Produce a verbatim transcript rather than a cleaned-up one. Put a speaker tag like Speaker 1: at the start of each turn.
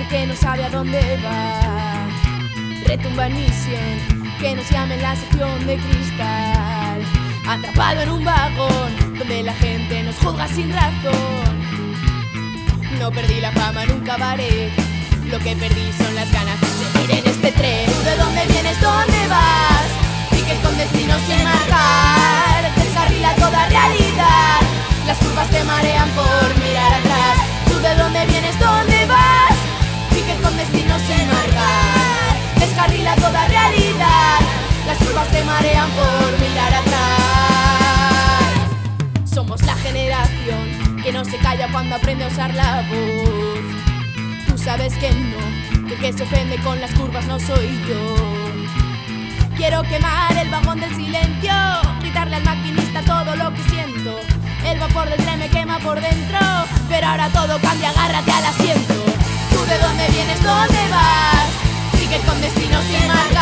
Speaker 1: que no sabe a dónde va. Retumba en mi sien, que nos llame en la sección de cristal. Atrapado en un vagón, donde la gente nos juzga sin razón. No perdí la fama en un cabaret, lo que perdí son las ganas de seguir en este tren. ¿Tú de dónde vienes? ¿Dónde vas? Ticket con destino sin marcar, descarrila toda realidad. Las curvas te marean por mirar atrás. ¿Tú de dónde vienes? ¿Dónde vas? Ticket con destino sin marcar, descarrila toda realidad. Las curvas te marean por mirar atrás. Somos la generación que no se calla cuando aprende a usar la voz. Tú sabes que no, que el que se ofende con las curvas no soy yo. Quiero quemar el vagón del silencio, gritarle al maquinista todo lo que siento. El vapor del tren me quema por dentro, pero ahora todo cambia, agárrate al asiento. ¿Tú de dónde vienes? ¿Dónde vas? Ticket con destino sin marcar.